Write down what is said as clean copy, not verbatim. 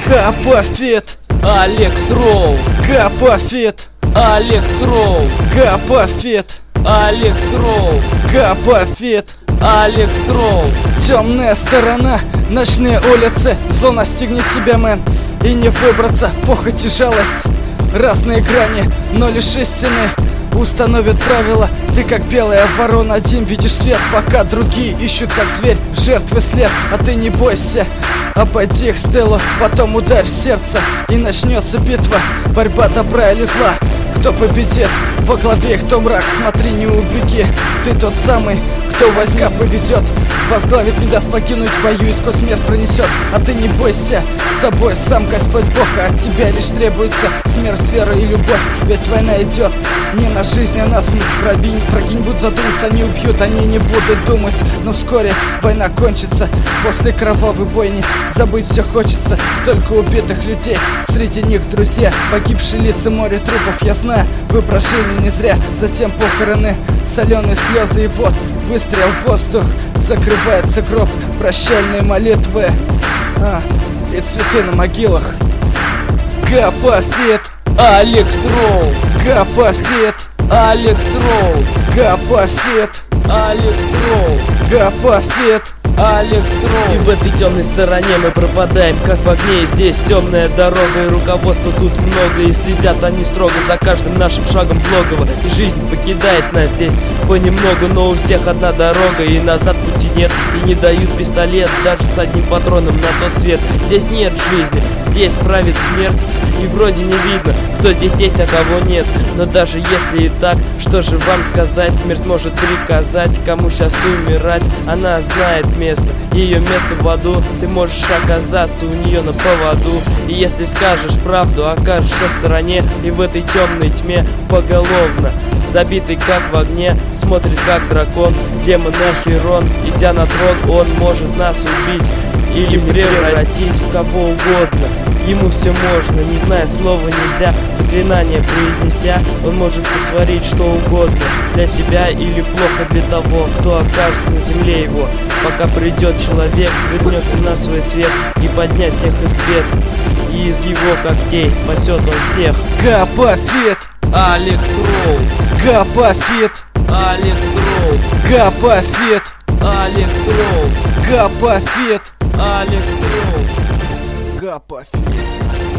Капафет, Алекс Роу, Капафет, Алекс Роу, Капафет, Алекс Роу, Капафет. Алекс Роу. Темная сторона, ночные улицы, зло настигнет тебя, мэн, и не выбраться, похоть и жалость. Разные грани, но лишь истины установят правила. Ты как белая ворона, один видишь свет, пока другие ищут как зверь жертвы след. А ты не бойся, обойди их стелу, потом ударь в сердце, и начнется битва, борьба добра или зла. Кто победит, во главе их то мрак, смотри, не убеги. Ты тот самый, кто войска поведет, возглавит, не даст покинуть в бою, и сквозь смерть пронесет. А ты не бойся, с тобой сам Господь Бог, а от тебя лишь требуется смерть, вера и любовь. Ведь война идет не на жизнь, а на смерть. Враги не будут задумываться, они убьют, они не будут думать. Но вскоре война кончится, после кровавой бойни забыть все хочется. Столько убитых людей, среди них друзья, погибшие лица, море трупов. Я знаю, вы прожили не зря, затем похороны, соленые слезы, и вот выстрел в воздух, закрывается гроб, прощальные молитвы, и цветы на могилах. Капафет, Алекс Роу, Капафет, Алекс Роу, Капафет, Алекс Роу, Капафет. Алекс Роу. И в этой темной стороне мы пропадаем, как в огне. И здесь темная дорога, и руководства тут много, и следят они строго за каждым нашим шагом блогово. И жизнь покидает нас здесь понемногу, но у всех одна дорога, и назад пути нет. И не дают пистолет даже с одним патроном на тот свет. Здесь нет жизни, здесь правит смерть, и вроде не видно, кто здесь есть, а кого нет. Но даже если и так, что же вам сказать? Смерть может приказать, кому сейчас умирать. Она знает место, ее место в аду. Ты можешь оказаться у нее на поводу. И если скажешь правду, окажешься в стороне. И в этой темной тьме поголовно забитый как в огне, смотрит как дракон, демон Ахерон. Идя на трон, он может нас убить или превратить в кого угодно. Ему все можно, не зная слова нельзя, заклинание произнеся, он может сотворить что угодно для себя или плохо для того, кто окажется на земле его. Пока придет человек, вернется на свой свет и поднять всех из бед, и из его когтей спасет он всех. Капафет, Алекс Роу, Капафет, Алекс Роу, Капафет, Алекс Роу, Капафет, Алекс Роу. Капафет.